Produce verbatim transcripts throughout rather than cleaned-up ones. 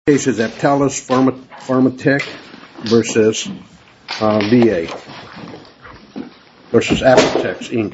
Case is Aptalis Pharma, Pharmatech versus uh, V A versus Apotex Incorporated.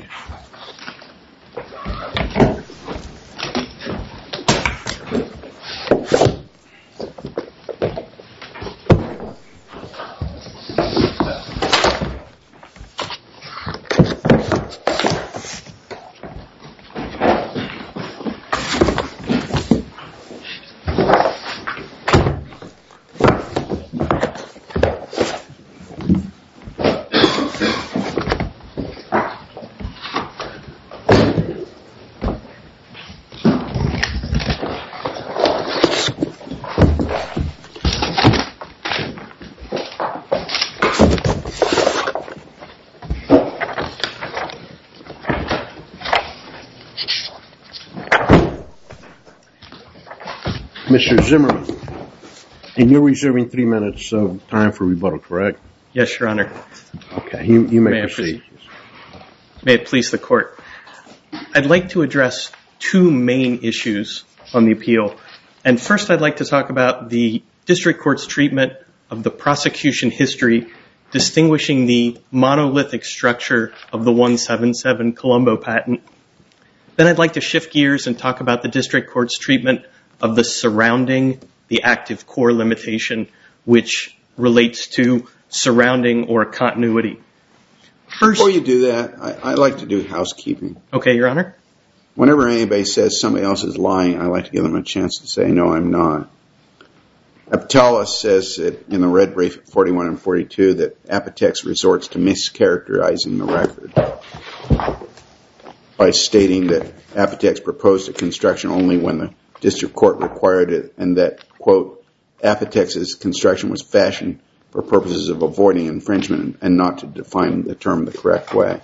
Mister Zimmerman, and you're reserving three minutes of time for rebuttal, correct? Yes, Your Honor. Okay, you, you may, may proceed. May it please the Court. I'd like to address two main issues on the appeal. And first I'd like to talk about the District Court's treatment of the prosecution history distinguishing the monolithic structure of the one seventy-seven Colombo patent. Then I'd like to shift gears and talk about the District Court's treatment of the surrounding the active core limitation, which relates to surrounding or continuity. First, before you do that, I, I like to do housekeeping. Okay, Your Honor. Whenever anybody says somebody else is lying, I like to give them a chance to say, no, I'm not. Aptalis says that in the red brief at forty-one and forty-two that Apotex resorts to mischaracterizing the record by stating that Apotex proposed a construction only when the District Court required it, and that, quote, Apotex's construction was fashioned for purposes of avoiding infringement and not to define the term the correct way.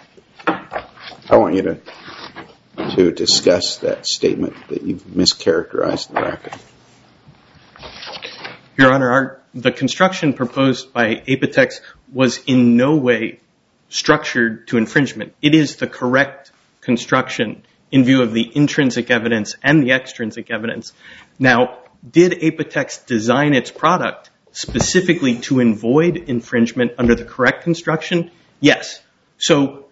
I want you to to discuss that statement that you've mischaracterized the record. Your Honor, our, the construction proposed by Apotex was in no way structured to infringement. It is the correct construction in view of the intrinsic evidence and the extrinsic evidence. Now, did Apotex design its product specifically to avoid infringement under the correct construction? Yes. So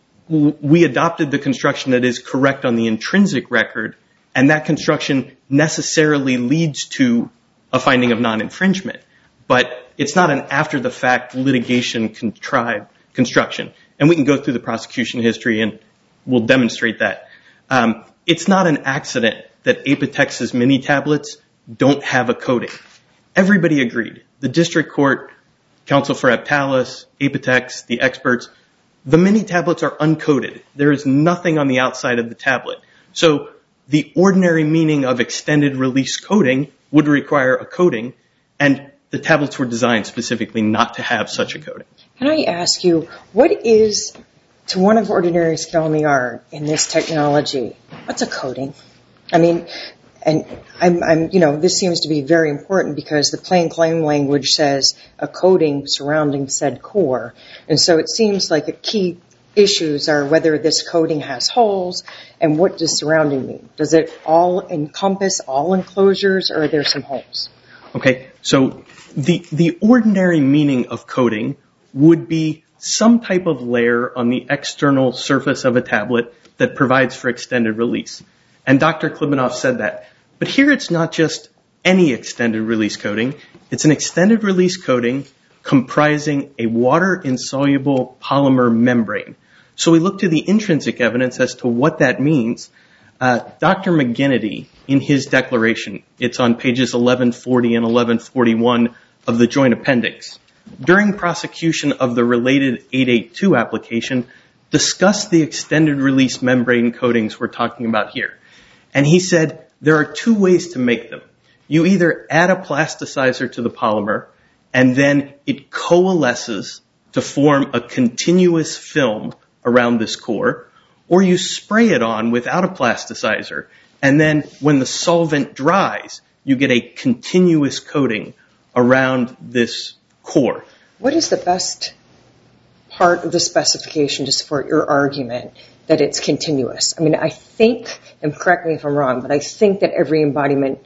w- we adopted the construction that is correct on the intrinsic record, and that construction necessarily leads to a finding of non-infringement. But it's not an after-the-fact litigation contrived construction. And we can go through the prosecution history and we'll demonstrate that. Um, it's not an accident that Apotex's mini tablets don't have a coating. Everybody agreed. The District Court, Counsel for Aptalis, Apotex, the experts, the mini tablets are uncoated. There is nothing on the outside of the tablet. So the ordinary meaning of extended release coating would require a coating, and the tablets were designed specifically not to have such a coating. Can I ask you, what is, to one of ordinary skill in the art in this technology, what's a coating? I mean, and I'm, I'm, you know, this seems to be very important because the plain claim language says a coating surrounding said core. And so it seems like the key issues are whether this coating has holes and what does surrounding mean. Does it all encompass all enclosures, or are there some holes? Okay, so the the ordinary meaning of coating would be some type of layer on the external surface of a tablet that provides for extended release. And Doctor Klibanoff said that. But here it's not just any extended release coating. It's an extended release coating comprising a water-insoluble polymer membrane. So we look to the intrinsic evidence as to what that means. Uh, Doctor McGinnity, in his declaration, it's on pages eleven forty and eleven forty-one of the Joint Appendix, during prosecution of the related eight eighty-two application, discussed the extended release membrane coatings we're talking about here. And he said there are two ways to make them. You either add a plasticizer to the polymer, and then it coalesces to form a continuous film around this core, or you spray it on without a plasticizer, and then when the solvent dries, you get a continuous coating around this core. What is the best part of the specification to support your argument that it's continuous? I mean, I think, and correct me if I'm wrong, but I think that every embodiment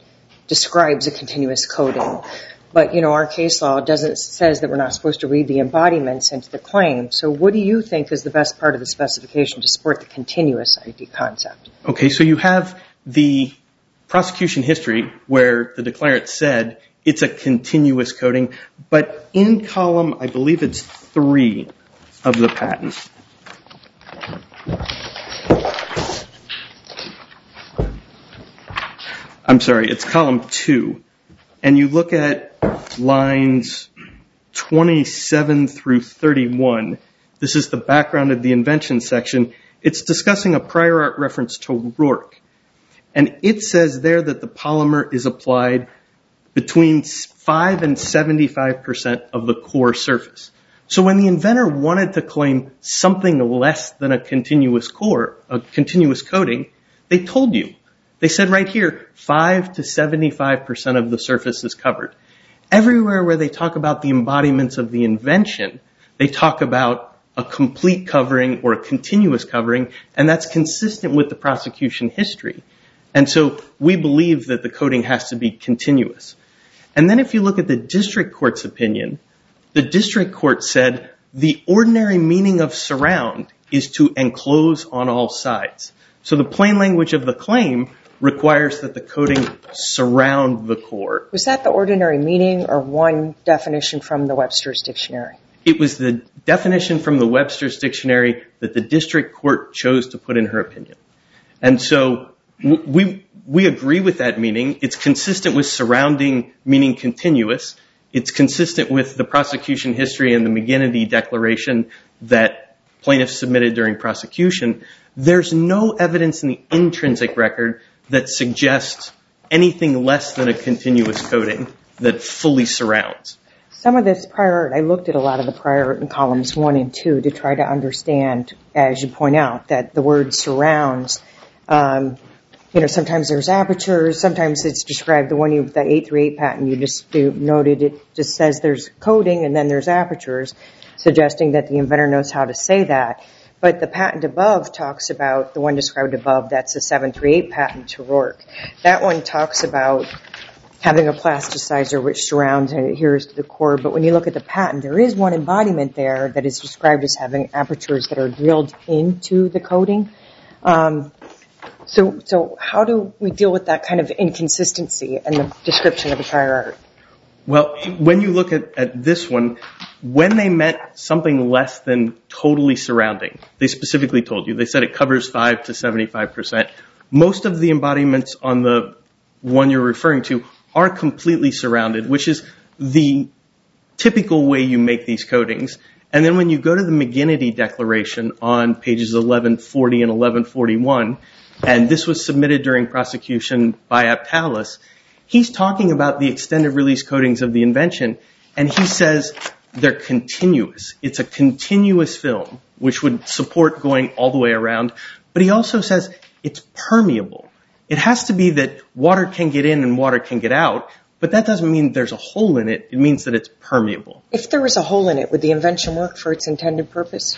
describes a continuous coating. But, you know, our case law doesn't says that we're not supposed to read the embodiments into the claim. So what do you think is the best part of the specification to support the continuous I D concept? Okay, so you have the prosecution history where the declarant said it's a continuous coating, but in column, I believe it's three of the patent. I'm sorry, it's column two. And you look at lines twenty-seven through thirty-one. This is the background of the invention section. It's discussing a prior art reference to Rourke. And it says there that the polymer is applied between five and seventy-five percent of the core surface. So when the inventor wanted to claim something less than a continuous core, a continuous coating, they told you. They said right here, five to seventy-five percent of the surface is covered. Everywhere where they talk about the embodiments of the invention, they talk about a complete covering or a continuous covering, and that's consistent with the prosecution history. And so we believe that the coating has to be continuous. And then if you look at the district court's opinion, the district court said the ordinary meaning of surround is to enclose on all sides. So the plain language of the claim requires that the coating surround the core. Was that the ordinary meaning or one definition from the Webster's Dictionary? It was the definition from the Webster's Dictionary that the district court chose to put in her opinion. And so we we agree with that meaning. It's consistent with surrounding meaning continuous. It's consistent with the prosecution history and the McGinnity Declaration that plaintiffs submitted during prosecution. There's no evidence in the intrinsic record that suggests anything less than a continuous coating that fully surrounds. Some of this prior art, I looked at a lot of the prior art in columns one and two to try to understand, as you point out, that the word surrounds, um, you know, sometimes there's apertures, sometimes it's described, the one you, the eight through eight patent you just you noted, it just says there's coating and then there's apertures, suggesting that the inventor knows how to say that. But the patent above talks about, the one described above, that's the seven three eight patent to Rourke. That one talks about having a plasticizer which surrounds and adheres to the core. But when you look at the patent, there is one embodiment there that is described as having apertures that are drilled into the coating. Um, so, so how do we deal with that kind of inconsistency in the description of the prior art? Well, when you look at, at this one, when they meant something less than totally surrounding, they specifically told you. They said it covers five to seventy-five percent. Most of the embodiments on the one you're referring to are completely surrounded, which is the typical way you make these coatings. And then when you go to the McGinnity Declaration on pages eleven forty and eleven forty-one, and this was submitted during prosecution by Aptalis, he's talking about the extended release coatings of the invention, and he says they're continuous. It's a continuous film, which would support going all the way around. But he also says it's permeable. It has to be that water can get in and water can get out, but that doesn't mean there's a hole in it. It means that it's permeable. If there was a hole in it, would the invention work for its intended purpose?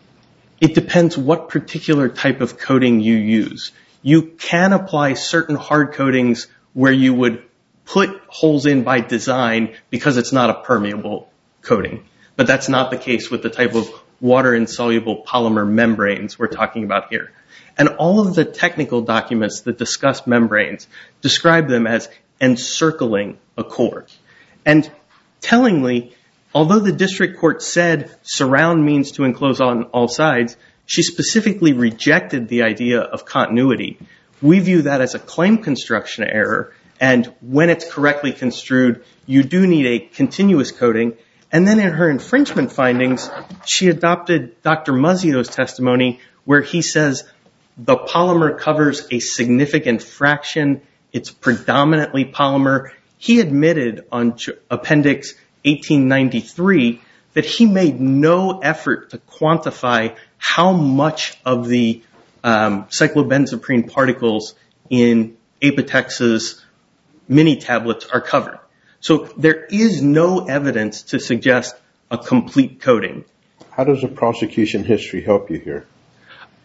It depends what particular type of coating you use. You can apply certain hard coatings where you would put holes in by design because it's not a permeable coating. But that's not the case with the type of water-insoluble polymer membranes we're talking about here. And all of the technical documents that discuss membranes describe them as encircling a core. And tellingly, although the district court said surround means to enclose on all sides, she specifically rejected the idea of continuity. We view that as a claim construction error, and when it's correctly construed, you do need a continuous coating. And then in her infringement findings, she adopted Doctor Muzzio's testimony where he says the polymer covers a significant fraction. It's predominantly polymer. He admitted on Appendix eighteen ninety-three that he made no effort to quantify how much of the um, cyclobenzaprine particles in Apotex's mini tablets are covered. So there is no evidence to suggest a complete coating. How does the prosecution history help you here?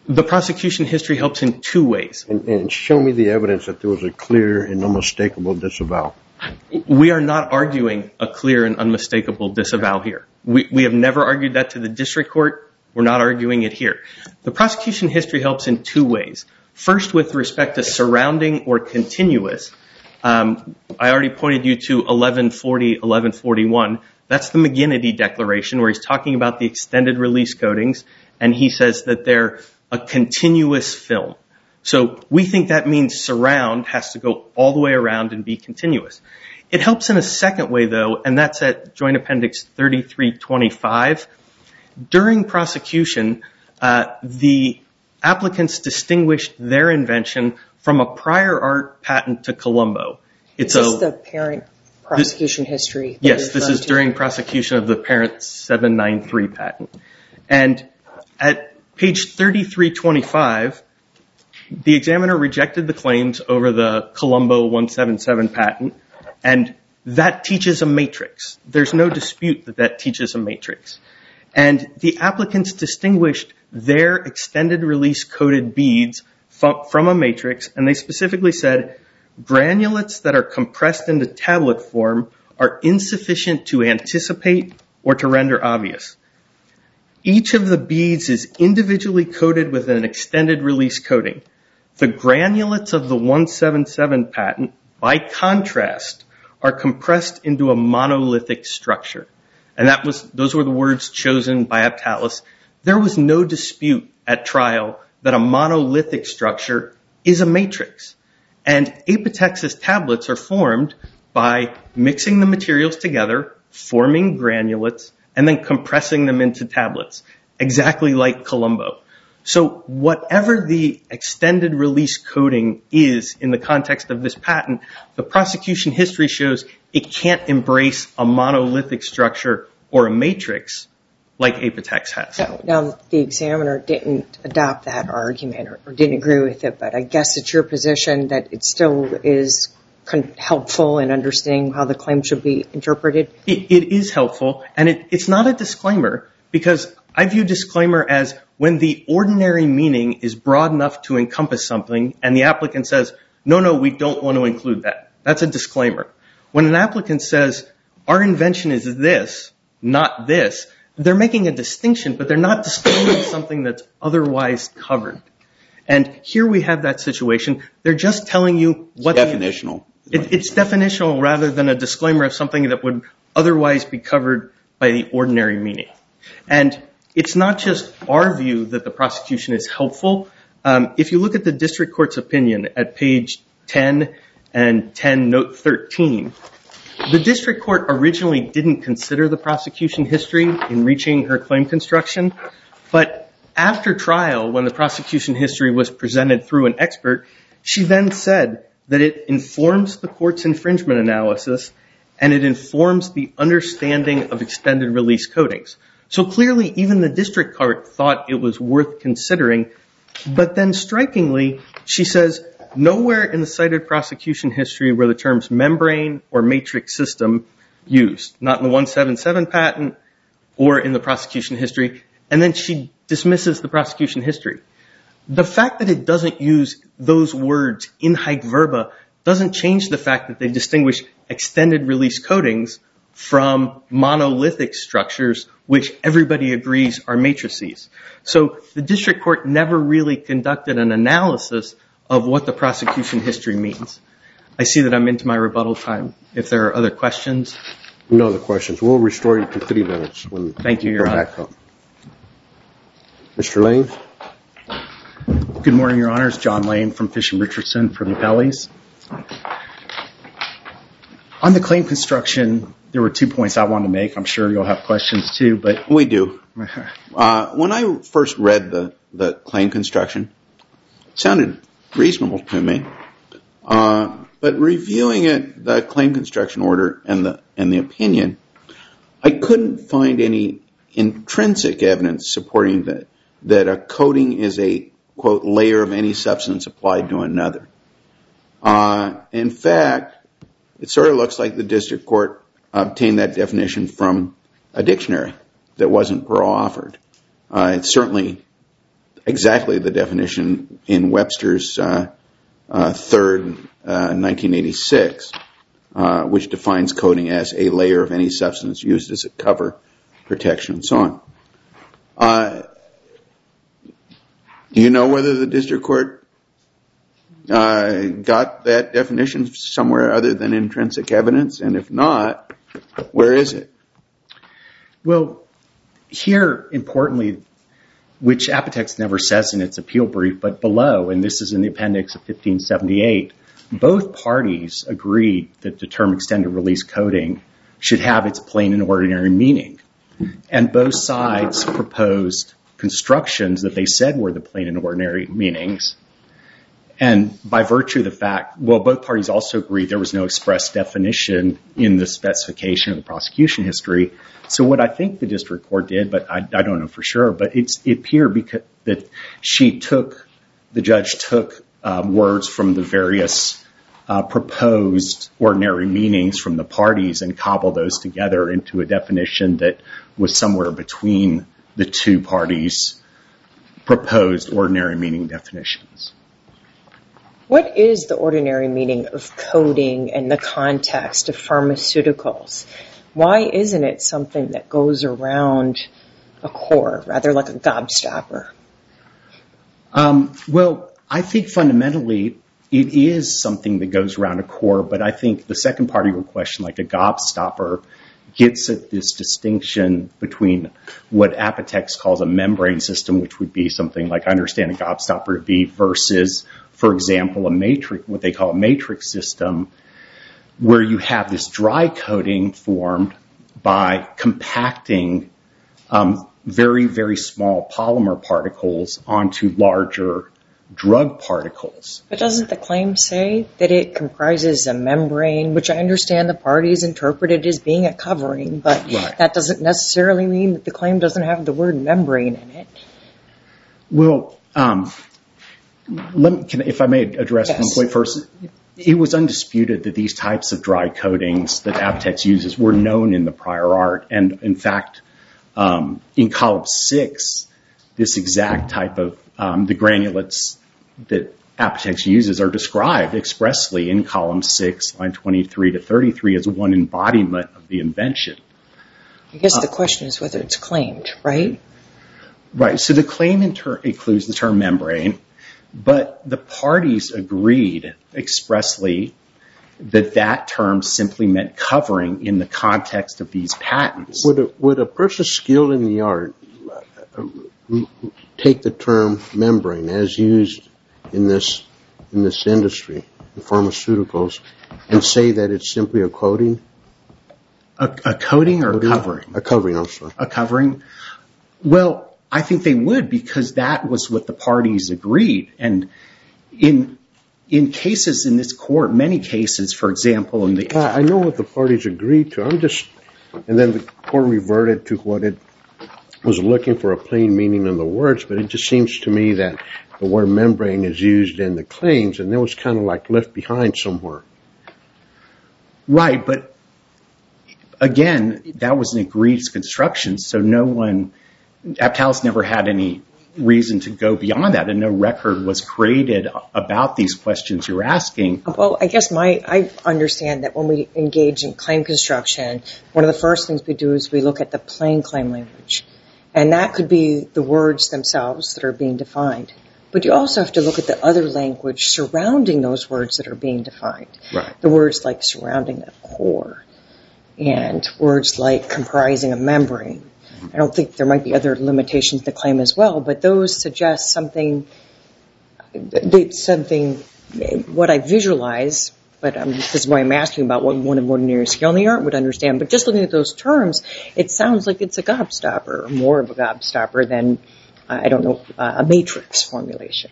The prosecution history helps in two ways. And, and show me the evidence that there was a clear and unmistakable disavowal. We are not arguing a clear and unmistakable disavow here. We, we have never argued that to the district court. We're not arguing it here. The prosecution history helps in two ways. First, with respect to surrounding or continuous, um, I already pointed you to eleven forty, eleven forty-one. That's the McGinnity Declaration, where he's talking about the extended release coatings, and he says that they're a continuous film. So we think that means surround has to go all the way around and be continuous. It helps in a second way, though, and that's at Joint Appendix thirty-three twenty-five. During prosecution, uh, the applicants distinguished their invention from a prior art patent to Colombo. It's Is this a, the parent prosecution this, history? Yes, this is to? during prosecution of the parent seven ninety-three patent. And at page thirty-three twenty-five, the examiner rejected the claims over the Colombo one seventy-seven patent, and that teaches a matrix. There's no dispute that that teaches a matrix. And the applicants distinguished their extended release coated beads from a matrix, and they specifically said, granulates that are compressed into tablet form are insufficient to anticipate or to render obvious. Each of the beads is individually coated with an extended release coating. The granulates of the one seventy-seven patent, by contrast, are compressed into a monolithic structure. And that was, those were the words chosen by Aptalis. There was no dispute at trial that a monolithic structure is a matrix. And Apotex's tablets are formed by mixing the materials together, forming granulates, and then compressing them into tablets, exactly like Colombo. So whatever the extended release coating is in the context of this patent, the prosecution history shows it can't embrace a monolithic structure or a matrix like Apotex has. So, now, the examiner didn't adopt that argument or, or didn't agree with it, but I guess it's your position that it still is con- helpful in understanding how the claim should be interpreted? It, it is helpful, and it, it's not a disclaimer, because I view disclaimer as when the ordinary meaning is broad enough to encompass something, and the applicant says, no, no, we don't want to include that. That's a disclaimer. When an applicant says, our invention is this, not this, they're making a distinction, but they're not disclaiming something that's otherwise covered. And here we have that situation. They're just telling you what... It's definitional. The, it, it's definitional rather than a disclaimer of something that would otherwise be covered by the ordinary meaning. And it's not just our view that the prosecution is helpful. Um, if you look at the district court's opinion at page ten and ten note thirteen, the district court originally didn't consider the prosecution history in reaching her claim construction, but after trial, when the prosecution history was presented through an expert, she then said that it informs the court's infringement analysis and it informs the understanding of extended release coatings. So clearly, even the district court thought it was worth considering, but then strikingly, she says, nowhere in the cited prosecution history were the terms membrane or matrix system used, not in the one seventy-seven patent or in the prosecution history, and then she dismisses the prosecution history. The fact that it doesn't use those words in haec verba doesn't change the fact that they distinguish extended release coatings from monolithic structures, which everybody agrees are matrices. So the district court never really conducted an analysis of what the prosecution history means. I see that I'm into my rebuttal time. If there are other questions. No other questions. We'll restore you to three minutes when Thank you, you Your come Honor. back up. Mister Lane? Good morning, Your Honors. John Lane from Fish and Richardson from the Appellees. On the claim construction, there were two points I wanted to make. I'm sure you'll have questions too, but We do. Uh, when I first read the, the claim construction, it sounded reasonable to me. Uh, but reviewing it, the claim construction order and the and the opinion, I couldn't find any intrinsic evidence supporting that that a coating is a, quote, layer of any substance applied to another. Uh, in fact, it sort of looks like the district court obtained that definition from a dictionary that wasn't pro-offered. Uh, it's certainly exactly the definition in Webster's uh, uh, third uh, nineteen eighty-six, uh, which defines coating as a layer of any substance used as a cover, protection, and so on. Uh, do you know whether the district court uh, got that definition somewhere other than intrinsic evidence? And if not, where is it? Well, here, importantly, which Apotex never says in its appeal brief, but below, and this is in the appendix of fifteen seventy-eight, both parties agreed that the term extended release coating should have its plain and ordinary meaning. And both sides proposed constructions that they said were the plain and ordinary meanings. And by virtue of the fact, well, both parties also agreed there was no express definition in the specification of the prosecution history. So what I think the district court did, but I, I don't know for sure, but it's, it appeared because that she took, the judge took um, words from the various uh, proposed ordinary meanings from the parties and cobbled those together into a definition that was somewhere between the two parties' proposed ordinary meaning definitions. What is the ordinary meaning of coating in the context of pharmaceuticals? Why isn't it something that goes around a core, rather like a gobstopper? Um, well, I think fundamentally it is something that goes around a core, but I think the second part of your question, like a gobstopper, gets at this distinction between what Apotex calls a membrane system, which would be something like I understand a gobstopper to be, versus, for example, a matrix, what they call a matrix system, where you have this dry coating formed by compacting um, very, very small polymer particles onto larger drug particles. But doesn't the claim say that it comprises a membrane, which I understand the parties interpreted as being a covering, but right. That doesn't necessarily mean that the claim doesn't have the word membrane in it. Well, um, let me, can, if I may address yes. one point first. It was undisputed that these types of dry coatings that Apotex uses were known in the prior art. And in fact, um, in column six, this exact type of, um, the granulates that Apotex uses are described expressly in column six, line twenty-three to thirty-three, as one embodiment of the invention. I guess uh, the question is whether it's claimed, right? Right. So the claim inter- includes the term membrane. But the parties agreed expressly that that term simply meant covering in the context of these patents. Would a, would a person skilled in the art take the term membrane as used in this in this industry, in pharmaceuticals, and say that it's simply a coating? A, a coating or coating? a covering? A covering, I'm sorry. A covering? Well, I think they would, because that was what the parties agreed. And in in cases in this court, many cases, for example, in the... I know what the parties agreed to. I'm just... And then the court reverted to what it was looking for, a plain meaning in the words, but it just seems to me that the word membrane is used in the claims, and it was kind of like left behind somewhere. Right, but again, that was an agreed construction, so no one... Aptalis never had any reason to go beyond that, and no record was created about these questions you're asking. Well, I guess my I understand that when we engage in claim construction, one of the first things we do is we look at the plain claim language. And that could be the words themselves that are being defined. But you also have to look at the other language surrounding those words that are being defined. Right. The words like surrounding a core and words like comprising a membrane. I don't think there might be other limitations to the claim as well, but those suggest something, something, what I visualize, but um, this is why I'm asking about what one of ordinary skill in the art would understand. But just looking at those terms, it sounds like it's a gobstopper, or more of a gobstopper than, uh, I don't know, uh, a matrix formulation.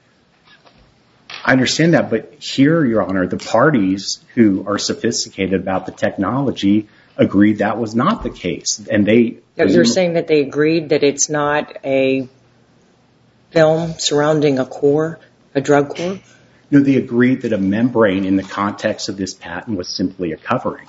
I understand that, but here, Your Honor, the parties who are sophisticated about the technology agreed that was not the case. And they... You're saying that they agreed that it's not a film surrounding a core, a drug core? No, they agreed that a membrane in the context of this patent was simply a covering.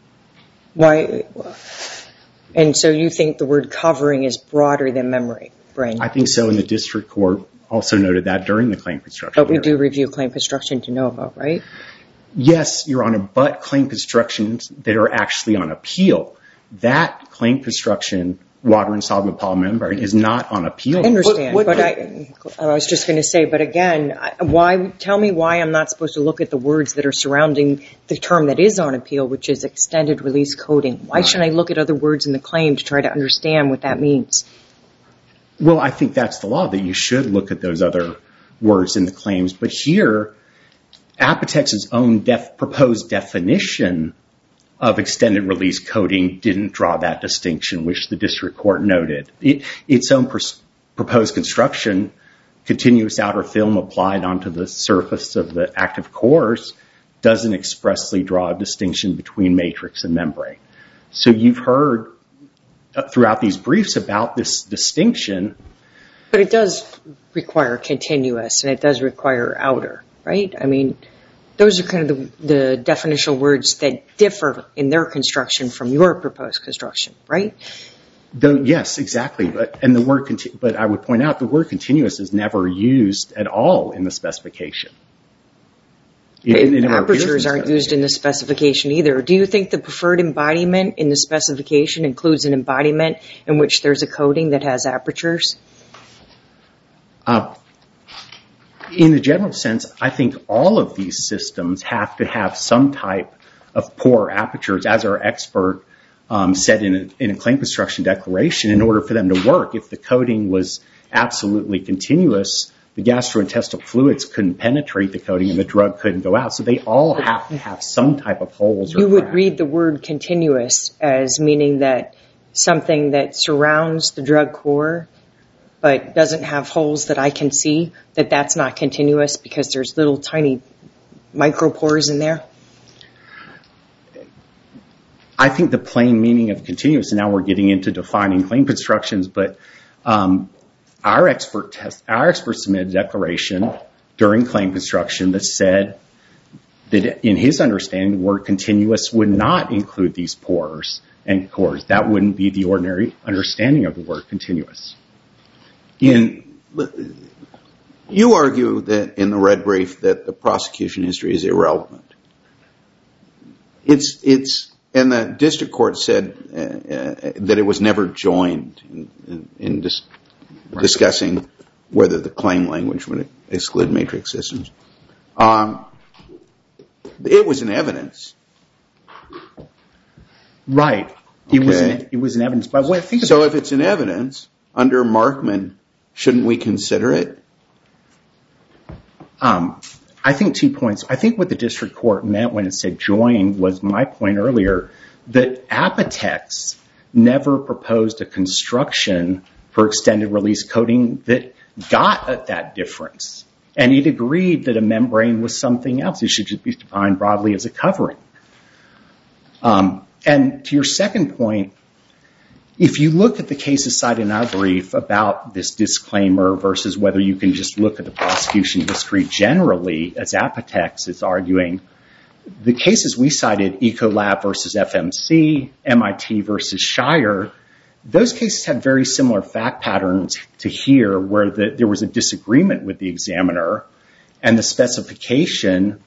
Why? And so you think the word covering is broader than membrane? bring. I think so, and the district court also noted that during the claim construction. But we hearing. do review claim construction de novo, right? Yes, Your Honor, but claim constructions that are actually on appeal, that claim construction, water-insoluble polymembrane, is not on appeal. I understand, What- what- but I, I was just going to say, but again, I- why? Tell me why I'm not supposed to look at the words that are surrounding the term that is on appeal, which is extended release coating. Why shouldn't I look at other words in the claim to try to understand what that means? Well, I think that's the law, that you should look at those other words in the claims. But here, Apotex's own def- proposed definition of extended release coating didn't draw that distinction, which the district court noted. It, its own pers- proposed construction, continuous outer film applied onto the surface of the active cores, doesn't expressly draw a distinction between matrix and membrane. So you've heard throughout these briefs about this distinction. But it does require continuous, and it does require outer, right? I mean, those are kind of the, the definitional words that differ in their construction from your proposed construction, right? Though, yes, exactly. But and the word, conti- but I would point out the word continuous is never used at all in the specification. It, it never appears in Apertures the aren't used in the specification either. Do you think the preferred embodiment in the specification includes an embodiment in which there's a coating that has apertures? Uh, in a general sense, I think all of these systems have to have some type of pore apertures, as our expert um, said in a, in a claim construction declaration, in order for them to work. If the coating was absolutely continuous, the gastrointestinal fluids couldn't penetrate the coating and the drug couldn't go out. So they all have to have some type of holes or You would cracks. read the word continuous as meaning that something that surrounds the drug core but doesn't have holes that I can see, that that's not continuous because there's little tiny micropores in there? I think the plain meaning of continuous, and now we're getting into defining claim constructions, but um, our expert test, our expert submitted a declaration during claim construction that said that in his understanding, the word continuous would not include these pores and cores. That wouldn't be the ordinary understanding of the word continuous. In, you argue that in the red brief that the prosecution history is irrelevant. It's it's and the district court said uh, uh, that it was never joined in, in, in dis- discussing whether the claim language would exclude matrix systems. Um, it was in evidence. Right. It Okay. was an, it was an evidence. But what I think So if it's in evidence under Markman, shouldn't we consider it? Um, I think two points. I think what the district court meant when it said join was my point earlier, that Apotex never proposed a construction for extended release coating that got at that difference. And it agreed that a membrane was something else. It should just be defined broadly as a covering. Um, and to your second point, if you look at the cases cited in our brief about this disclaimer versus whether you can just look at the prosecution history generally, as Apotex is arguing, the cases we cited, Ecolab versus F M C, M I T versus Shire, those cases had very similar fact patterns to here, where the, there was a disagreement with the examiner and the specification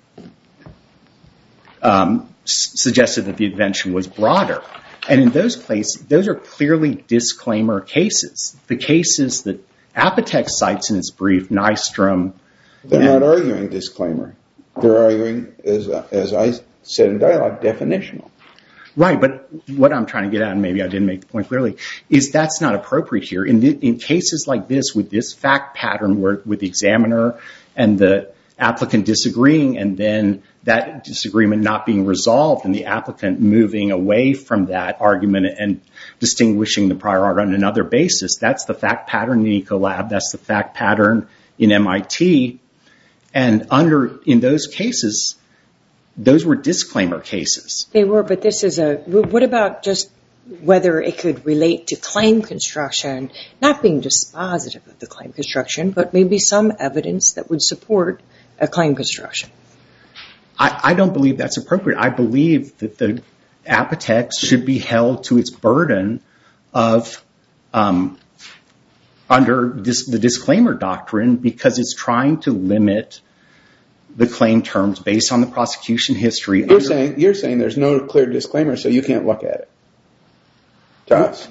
um, s- suggested that the invention was broader. And in those places, those are clearly disclaimer cases. The cases that Apotex cites in its brief, Nystrom. They're and- not arguing disclaimer. They're arguing, as as I said in dialogue, definitional. Right, but what I'm trying to get at, and maybe I didn't make the point clearly, is that's not appropriate here. In, the, in cases like this, with this fact pattern where with the examiner and the applicant disagreeing, and then that disagreement not being resolved, and the applicant moving away from that argument and distinguishing the prior art on another basis, that's the fact pattern in Ecolab, that's the fact pattern in M I T. And under in those cases, those were disclaimer cases. They were, but this is a, what about just whether it could relate to claim construction, not being dispositive of the claim construction, but maybe some evidence that would support a claim construction? I, I don't believe that's appropriate. I believe that the Apotex should be held to its burden of um, under this, the disclaimer doctrine because it's trying to limit the claim terms based on the prosecution history. You're saying, you're saying there's no clear disclaimer, so you can't look at it. To us.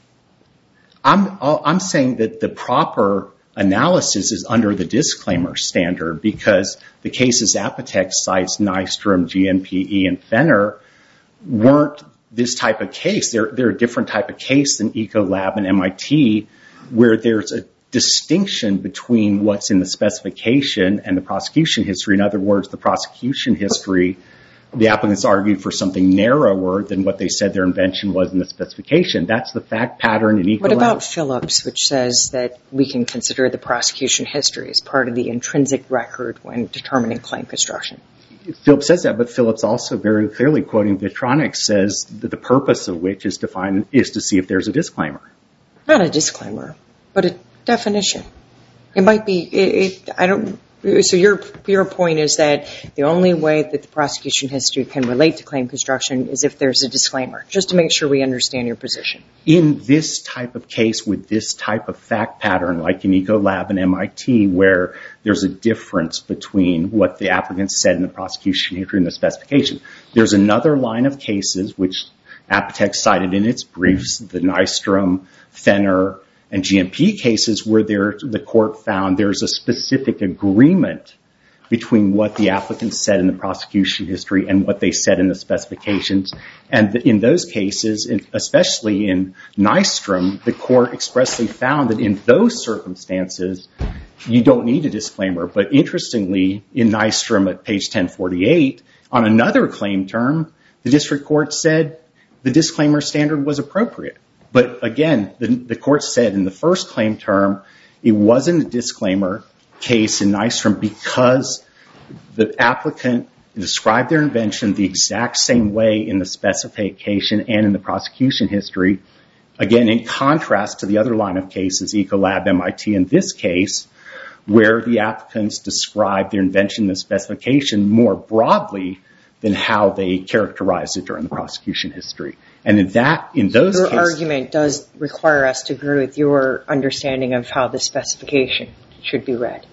I'm, I'm saying that the proper analysis is under the disclaimer standard because the cases Apotex cites, Nystrom, G N P E, and Fenner, weren't this type of case. They're, they're a different type of case than Ecolab and M I T, where there's a distinction between what's in the specification and the prosecution history. In other words, the prosecution history, the applicants argued for something narrower than what they said their invention was in the specification. That's the fact pattern in Ecolab. What about Phillips, which says that we can consider the prosecution history as part of the intrinsic record when determining claim construction? Phillips says that, but Phillips also very clearly, quoting Vitronics, says that the purpose of which is to find, is to see if there's a disclaimer. Not a disclaimer, but a definition. It might be, it, it, I don't, so your, your point is that the only way that the prosecution history can relate to claim construction is if there's a disclaimer, just to make sure we understand your position. In this type of case with this type of fact pattern, like in Ecolab and M I T, where there's a difference between what the applicants said in the prosecution history and the specification. There's another line of cases which Apotex cited in its briefs, the Nystrom, Fenner, and G M P cases where there, the court found there's a specific agreement between what the applicants said in the prosecution history and what they said in the specifications. And in those cases, especially in Nystrom, the court expressly found that in those circumstances, you don't need a disclaimer. But interestingly, in Nystrom at page ten forty-eight, on another claim term, the district court said the disclaimer standard was appropriate. But again, the, the court said in the first claim term, it wasn't a disclaimer case in Nystrom because the applicant described their invention the exact same way in the specification and in the prosecution history. Again, in contrast to the other line of cases, Ecolab, M I T, in this case, where the applicants described their invention in the specification more broadly than how they characterized it during the prosecution history. And in that, in those your cases... Your argument does require us to agree with your understanding of how the specification should be read.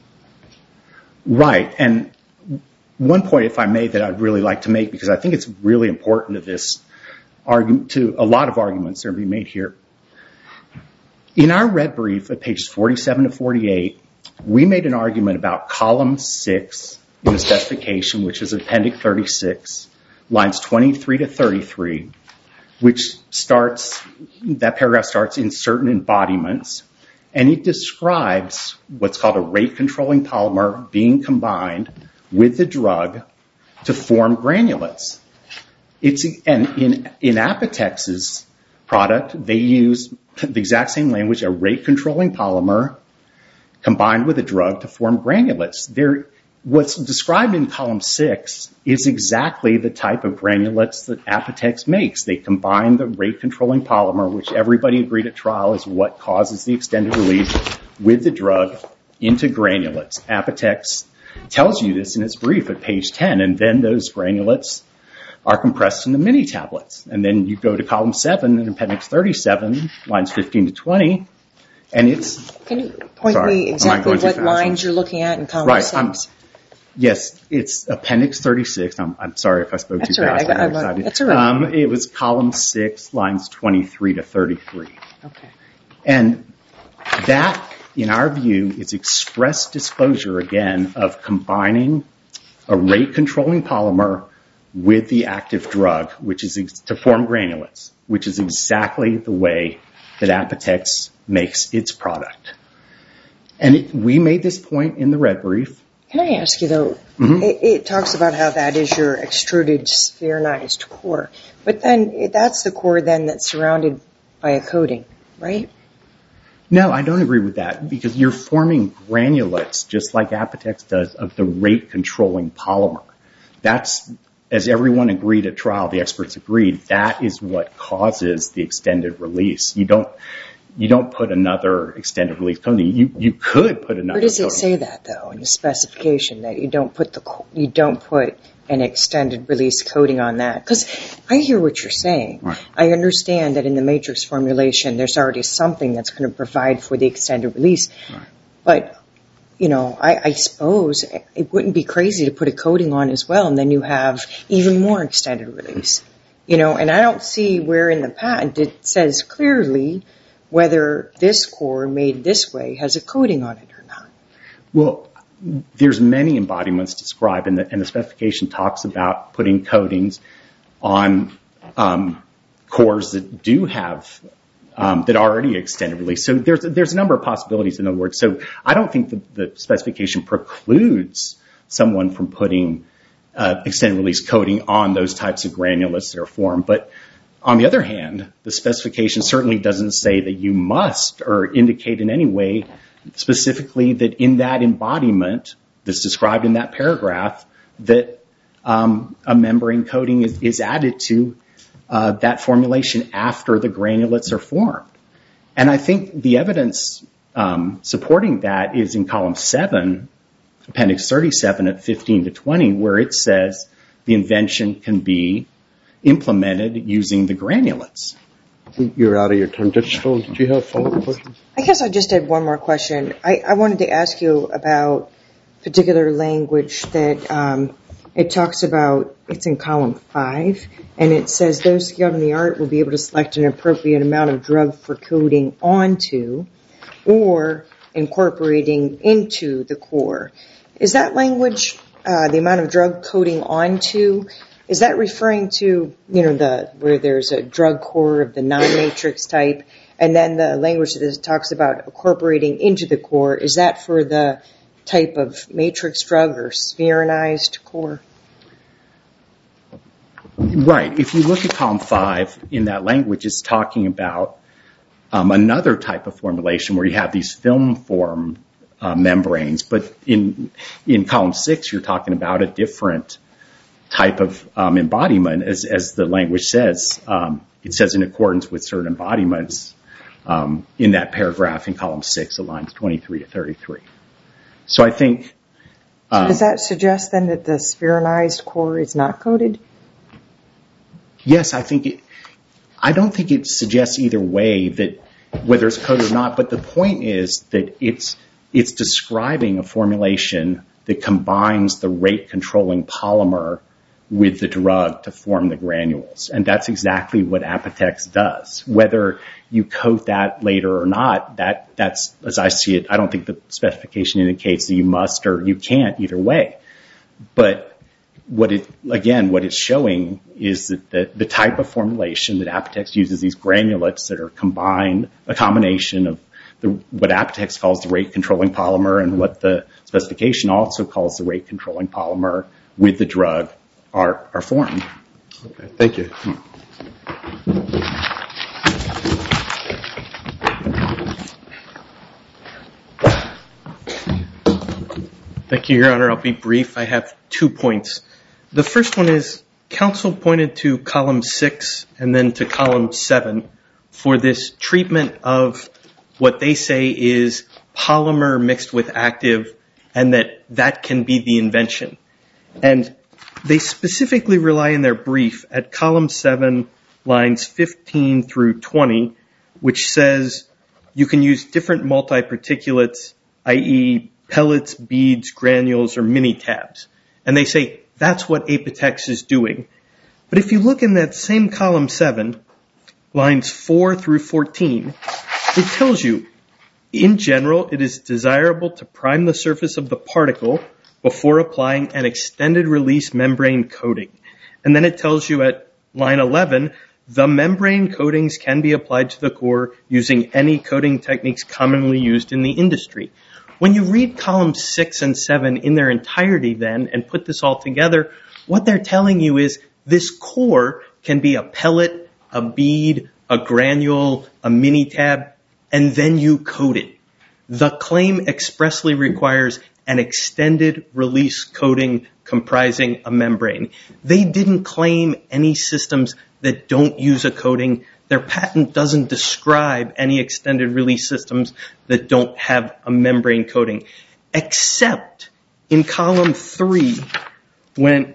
Right. And one point, if I may, that I'd really like to make, because I think it's really important to this argument, to a lot of arguments that are being made here. In our red brief at pages forty-seven to forty-eight, we made an argument about column six in the specification, which is appendix thirty-six, lines twenty-three to thirty-three, which starts, that paragraph starts in certain embodiments, and it describes what's called a rate-controlling polymer being combined with the drug to form granulates. It's, and in, in Apotex's product, they use the exact same language, a rate-controlling polymer combined with a drug to form granulates. They're, what's described in column six is exactly the type of granulates that Apotex makes. They combine the rate-controlling polymer, which everybody agreed at trial is what causes the extended release, with the drug into granulates. Apotex tells you this in its brief at page ten, and then those granulates are compressed into mini tablets. And then you go to column seven in appendix thirty-seven, lines fifteen to twenty, and it's... Can you point sorry, me exactly what lines you're looking at in column right, six? I'm, yes, it's appendix thirty-six. I'm, I'm sorry if I spoke that's too right. fast. I got, I got, that's all right. Um, it was column six, lines twenty-three to thirty-three. Okay. And that, in our view, is express disclosure, again, of combining a rate-controlling polymer with the active drug, which is ex- to form granulates, which is exactly the way that Apotex makes its product. And it, we made this point in the red brief. Can I ask you, though, mm-hmm. it, it talks about how that is your extruded spheronized core, but then it, that's the core then that's surrounded by a coating, right? No, I don't agree with that, because you're forming granulates, just like Apotex does, of the rate-controlling polymer. That's, as everyone agreed at trial, the experts agreed, that is what causes the extended release. You don't, you don't put another extended release coating. You, you could put another. Where does it coating. say that, though, in the specification, that you don't put the, you don't put an extended release coating on that? Because I hear what you're saying. Right. I understand that in the matrix formulation, there's already something that's going to provide for the extended release. Right. But, you know, I, I suppose it wouldn't be crazy to put a coating on as well, and then you have even more extended release. You know, and I don't see where in the patent it says clearly whether this core made this way has a coating on it or not. Well, there's many embodiments described, and the, and the specification talks about putting coatings on um, cores that do have, um, that already extended release. So there's, there's a number of possibilities, in other words. So I don't think the, the specification precludes someone from putting uh, extended release coating on those types of granulates that are formed. But on the other hand, the specification certainly doesn't say that you must or indicate in any way specifically that in that embodiment that's described in that paragraph that um, a membrane coating is, is added to uh, that formulation after the granulates are formed. And I think the evidence um, supporting that is in column seven, appendix thirty-seven at fifteen to twenty, where it says the invention can be implemented using the granulates. You're out of your time. Judge Stoll, did you have follow-up questions? I guess I just had one more question. I, I wanted to ask you about particular language that um, it talks about. It's in column five, and it says those skilled in the art will be able to select an appropriate amount of drug for coating onto or incorporating into the core. Is that language, uh, the amount of drug coating onto, is that referring to, you know, the where there's a drug core of the non-matrix type, and then the language that talks about incorporating into the core, is that for the type of matrix drug or spheronized core? Right. If you look at column five, in that language, it's talking about um, another type of formulation where you have these film form uh, membranes. But in in column six, you're talking about a different type of um, embodiment, as, as the language says. Um, it says in accordance with certain embodiments um, in that paragraph in column six, at lines twenty-three to thirty-three. So I think... Um, so does that suggest then that the spheronized core is not coated? Yes, I think it... I don't think it suggests either way that whether it's coated or not, but the point is that it's it's describing a formulation that combines the rate-controlling polymer with the drug to form the granules. And that's exactly what Apotex does. Whether you coat that later or not, that that's, as I see it, I don't think the specification indicates that you must or you can't either way. But what it, again, what it's showing is that the, the type of formulation that Apotex uses, these granulates that are combined, a combination of the, what Apotex calls the rate-controlling polymer and what the specification also calls the rate-controlling polymer with the drug, are, are formed. Okay, thank you. Thank you, Your Honor. I'll be brief. I have two points. The first one is counsel pointed to column six and then to column seven for this treatment of what they say is polymer mixed with active, and that that can be the invention. And they specifically rely in their brief at column seven, lines fifteen through twenty, which says you can use different multi-particulates, that is pellets, beads, granules, or mini tabs. And they say that's what Apotex is doing. But if you look in that same column seven, lines four through fourteen, it tells you, in general, it is desirable to prime the surface of the particle before applying an extended release membrane coating. And then it tells you at line eleven, the membrane coatings can be applied to the core using any coating techniques commonly used in the industry. When you read columns six and seven in their entirety then and put this all together, what they're telling you is this core can be a pellet, a bead, a granule, a mini tab, and then you coat it. The claim expressly requires an extended release coating comprising a membrane. They didn't claim any systems that don't use a coating. Their patent doesn't describe any extended release systems that don't have a membrane coating, except in column three, when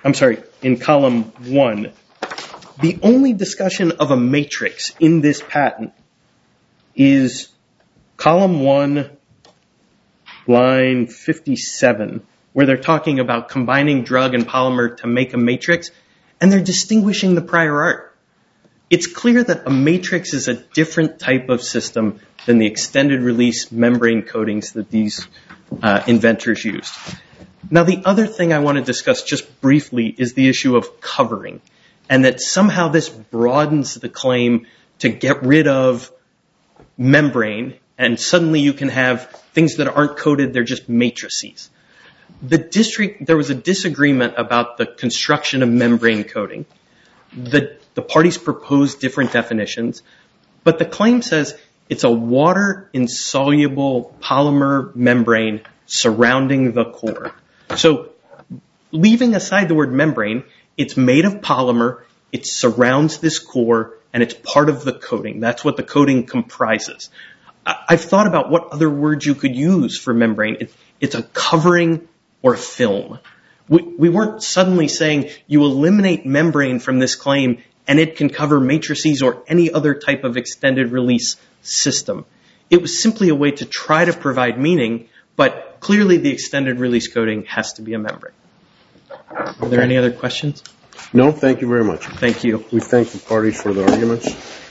I'm sorry, in column one, the only discussion of a matrix in this patent is column one, line fifty-seven, where they're talking about combining drug and polymer to make a matrix, and they're distinguishing the prior art. It's clear that a matrix is a different type of system than the extended release membrane coatings that these uh, inventors used. Now, the other thing I want to discuss just briefly is the issue of covering, and that somehow this broadens the claim to get rid of membrane, and suddenly you can have things that aren't coated, they're just matrices. The district, there was a disagreement about the construction of membrane coating. The, the parties proposed different definitions, but the claim says it's a water-insoluble polymer membrane surrounding the core. So leaving aside the word membrane, it's made of polymer, it surrounds this core, and it's part of the coating. That's what the coating comprises. I've thought about what other words you could use for membrane. It, it's a covering or film. We, we weren't suddenly saying you eliminate membrane from this claim and it can cover matrices or any other type of extended release system. It was simply a way to try to provide meaning, but clearly the extended release coating has to be a membrane. Are there any other questions? No, thank you very much. Thank you. We thank the parties for the arguments.